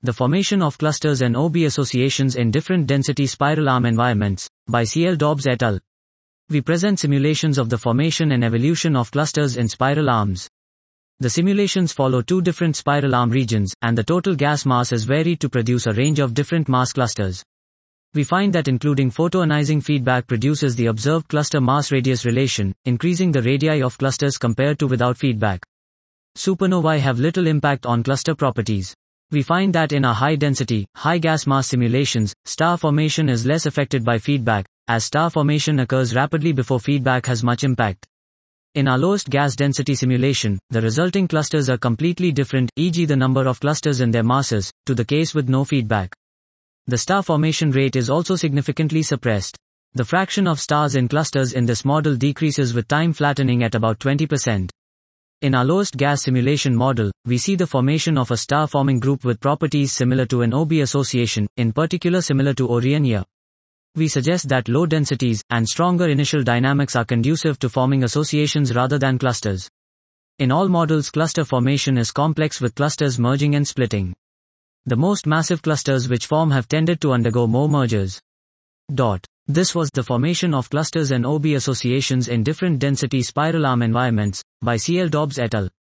The Formation of Clusters and OB Associations in Different Density Spiral Arm Environments, by C.L. Dobbs et al. We present simulations of the formation and evolution of clusters in spiral arms. The simulations follow two different spiral arm regions, and the total gas mass is varied to produce a range of different mass clusters. We find that including photoionizing feedback produces the observed cluster mass-radius relation, increasing the radii of clusters compared to without feedback. Supernovae have little impact on cluster properties. We find that in our high-density, high-gas mass simulations, star formation is less affected by feedback, as star formation occurs rapidly before feedback has much impact. In our lowest gas density simulation, the resulting clusters are completely different, e.g. the number of clusters and their masses, to the case with no feedback. The star formation rate is also significantly suppressed. The fraction of stars in clusters in this model decreases with time flattening at about 20%. In our lowest gas simulation model, we see the formation of a star-forming group with properties similar to an OB association, in particular similar to Orion. We suggest that low densities and stronger initial dynamics are conducive to forming associations rather than clusters. In all models, cluster formation is complex with clusters merging and splitting. The most massive clusters which form have tended to undergo more mergers. This was The Formation of Clusters and OB Associations in Different Density Spiral Arm Environments, by C.L. Dobbs et al.